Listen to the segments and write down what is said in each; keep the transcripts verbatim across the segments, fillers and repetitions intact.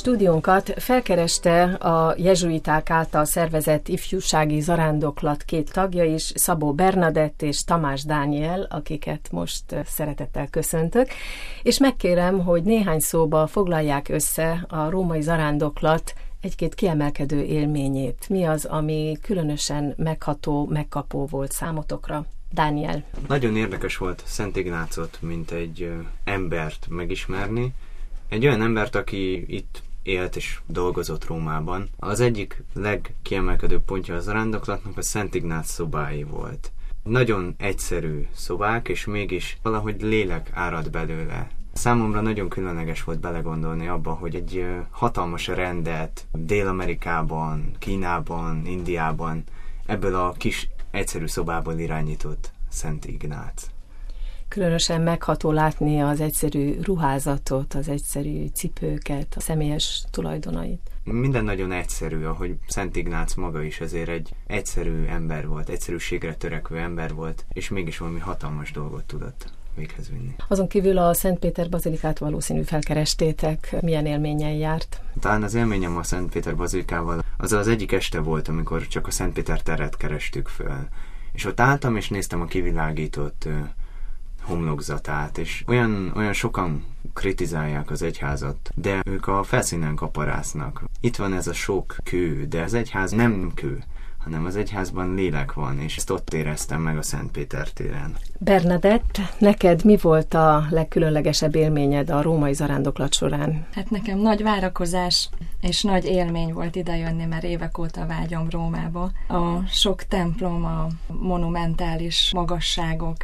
Stúdiónkat felkereste a jezsuiták által szervezett ifjúsági zarándoklat két tagja is, Szabó Bernadett és Tamás Dániel, akiket most szeretettel köszöntök, és megkérem, hogy néhány szóba foglalják össze a római zarándoklat egy-két kiemelkedő élményét. Mi az, ami különösen megható, megkapó volt számotokra? Dániel. Nagyon érdekes volt Szent Ignácot, mint egy embert megismerni. Egy olyan embert, aki itt élt és dolgozott Rómában. Az egyik legkiemelkedőbb pontja a zarándoklatnak a Szent Ignác szobái volt. Nagyon egyszerű szobák, és mégis valahogy lélek árad belőle. Számomra nagyon különleges volt belegondolni abba, hogy egy hatalmas rendet Dél-Amerikában, Kínában, Indiában ebből a kis egyszerű szobából irányított Szent Ignác. Különösen megható látni az egyszerű ruházatot, az egyszerű cipőket, a személyes tulajdonait. Minden nagyon egyszerű, ahogy Szent Ignác maga is azért egy egyszerű ember volt, egyszerűségre törekvő ember volt, és mégis valami hatalmas dolgot tudott véghez vinni. Azon kívül a Szent Péter bazilikát valószínű felkerestétek. Milyen élménnyel járt? Talán az élményem a Szent Péter bazilikával az az egyik este volt, amikor csak a Szent Péter teret kerestük föl. És ott álltam, és néztem a kivilágított homlokzatát, és olyan, olyan sokan kritizálják az egyházat, de ők a felszínen kaparásznak. Itt van ez a sok kő, de az egyház nem kő, hanem az egyházban lélek van, és ezt ott éreztem meg a Szent Péter téren. Bernadett, neked mi volt a legkülönlegesebb élményed a római zarándoklat során? Hát nekem nagy várakozás és nagy élmény volt idejönni, mert évek óta vágyom Rómába. A sok templom, a monumentális magasságok,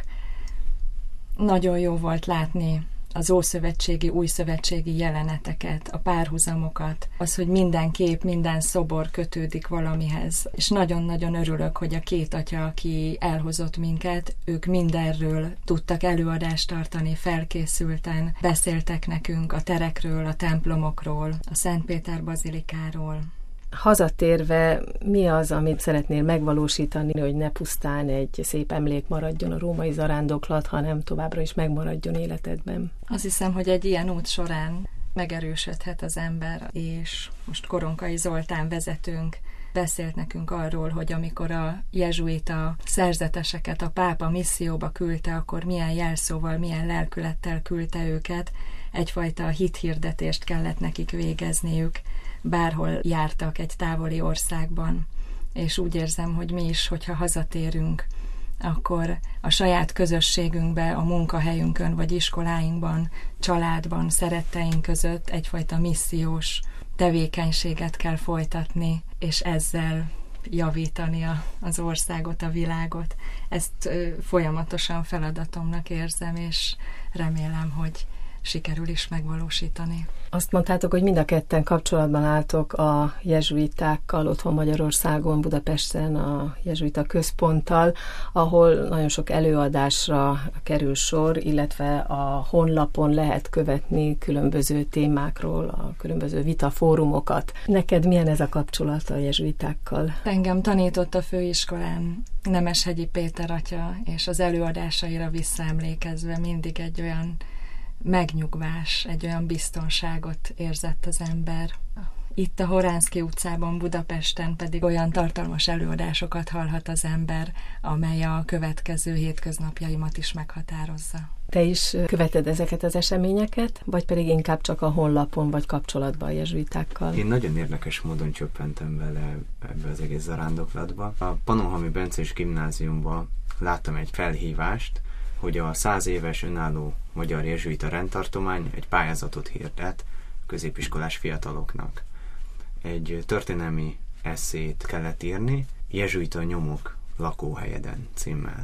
nagyon jó volt látni az ószövetségi, újszövetségi jeleneteket, a párhuzamokat, az, hogy minden kép, minden szobor kötődik valamihez. És nagyon-nagyon örülök, hogy a két atya, aki elhozott minket, ők mindenről tudtak előadást tartani, felkészülten, beszéltek nekünk a terekről, a templomokról, a Szent Péter bazilikáról. Hazatérve, mi az, amit szeretnél megvalósítani, hogy ne pusztán egy szép emlék maradjon a római zarándoklat, hanem továbbra is megmaradjon életedben? Azt hiszem, hogy egy ilyen út során megerősödhet az ember, és most Koronkai Zoltán vezetőnk beszélt nekünk arról, hogy amikor a jezsuita szerzeteseket a pápa misszióba küldte, akkor milyen jelszóval, milyen lelkülettel küldte őket, egyfajta hithirdetést kellett nekik végezniük, bárhol jártak egy távoli országban. És úgy érzem, hogy mi is, hogyha hazatérünk, akkor a saját közösségünkbe, a munkahelyünkön vagy iskoláinkban, családban, szeretteink között egyfajta missziós tevékenységet kell folytatni, és ezzel javítani a, az országot, a világot. Ezt ö, folyamatosan feladatomnak érzem, és remélem, hogy sikerül is megvalósítani. Azt mondtátok, hogy mind a ketten kapcsolatban álltok a jezsuitákkal otthon Magyarországon, Budapesten, a jezsuita központtal, ahol nagyon sok előadásra kerül sor, illetve a honlapon lehet követni különböző témákról, a különböző vitafórumokat. Neked milyen ez a kapcsolat a jezsuitákkal? Engem tanított a főiskolán Nemeshegyi Péter atya, és az előadásaira visszaemlékezve mindig egy olyan megnyugvás, egy olyan biztonságot érzett az ember. Itt a Horánszky utcában, Budapesten pedig olyan tartalmas előadásokat hallhat az ember, amely a következő hétköznapjaimat is meghatározza. Te is követed ezeket az eseményeket, vagy pedig inkább csak a honlapon vagy kapcsolatban a jezsuitákkal? Én nagyon érdekes módon csöppentem bele ebbe az egész zarándoklatba. A Pannonhalmi Bencés Gimnáziumban láttam egy felhívást, hogy a száz éves önálló magyar jezsuita rendtartomány egy pályázatot hirdet középiskolás fiataloknak. Egy történelmi esszét kellett írni, Jezsuita nyomok lakóhelyeden címmel.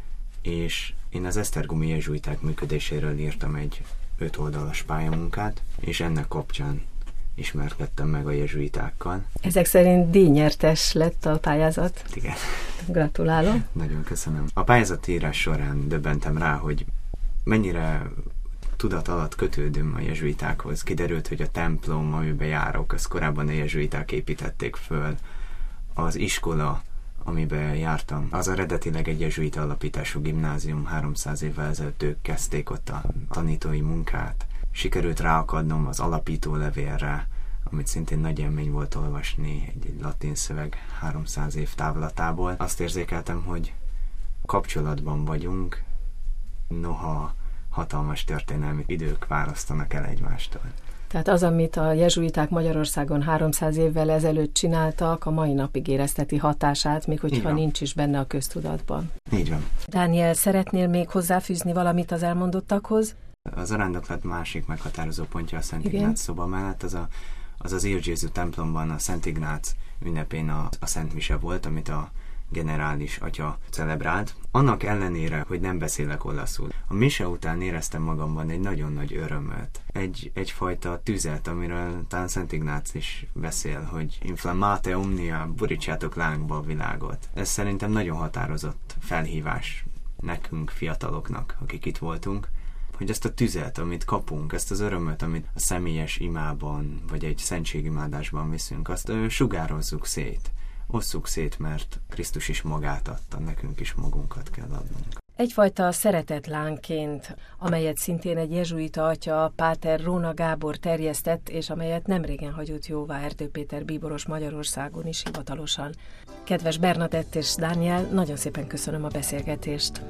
És én az esztergomi jezsuiták működéséről írtam egy öt oldalas pályamunkát, és ennek kapcsán ismerkedtem meg a jezsuitákkal. Ezek szerint díjnyertes lett a pályázat. Igen. Gratulálok. Nagyon köszönöm. A pályázatírás során döbbentem rá, hogy mennyire tudat alatt kötődöm a jezsuitákhoz. Kiderült, hogy a templom, amiben járok, az korábban a jezsuiták építették föl. Az iskola, amiben jártam, az eredetileg egy jezsuita alapítású gimnázium, háromszáz évvel ezelőtt ők kezdték ott a tanítói munkát. Sikerült ráakadnom az alapító levélre, amit szintén nagy élmény volt olvasni, egy, egy latin szöveg háromszáz év távlatából. Azt érzékeltem, hogy kapcsolatban vagyunk, noha hatalmas történelmi idők választanak el egymástól. Tehát az, amit a jezsuiták Magyarországon háromszáz évvel ezelőtt csináltak, a mai napig érezteti hatását, még hogyha nincs is benne a köztudatban. Így van. Dániel, szeretnél még hozzáfűzni valamit az elmondottakhoz? Az zarándoklat másik meghatározó pontja a Szent Ignác szoba mellett, az a, az, az Il Gesù templomban a Szent Ignác ünnepén a, a Szent Mise volt, amit a generális atya celebrált. Annak ellenére, hogy nem beszélek olaszul, a mise után éreztem magamban egy nagyon nagy örömöt. Egy, egyfajta tüzet, amiről talán Szent Ignác is beszél, hogy inflammate omnia, borítsátok lángba a világot. Ez szerintem nagyon határozott felhívás nekünk, fiataloknak, akik itt voltunk, hogy ezt a tüzet, amit kapunk, ezt az örömöt, amit a személyes imában, vagy egy szentségimádásban viszünk, azt ö, sugározzuk szét. Osszuk szét, mert Krisztus is magát adta, nekünk is magunkat kell adnunk. Egyfajta szeretetlánként, amelyet szintén egy jezsuita atya, Páter Róna Gábor terjesztett, és amelyet nemrégen hagyott jóvá Erdő Péter bíboros Magyarországon is hivatalosan. Kedves Bernadett és Dániel, nagyon szépen köszönöm a beszélgetést.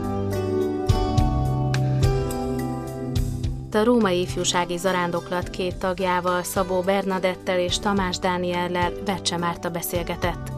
A Római Ifjúsági Zarándoklat két tagjával, Szabó Bernadettel és Tamás Dániellel Vecse Márta beszélgetett.